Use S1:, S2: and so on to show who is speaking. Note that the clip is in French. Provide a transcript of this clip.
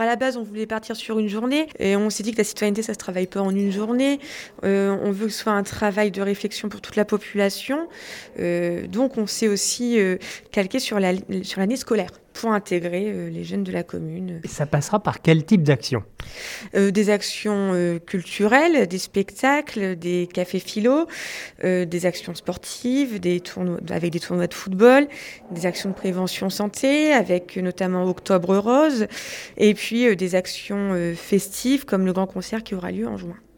S1: À la base, on voulait partir sur une journée et on s'est dit que la citoyenneté, ça se travaille pas en une journée. On veut que ce soit un travail de réflexion pour toute la population. Donc, on s'est aussi calqué sur l'année scolaire pour intégrer les jeunes de la commune.
S2: Et ça passera par quel type d'action ?
S1: Des actions culturelles, des spectacles, des cafés philo, des actions sportives, avec des tournois de football, des actions de prévention santé, avec notamment Octobre Rose, et puis des actions festives comme le grand concert qui aura lieu en juin.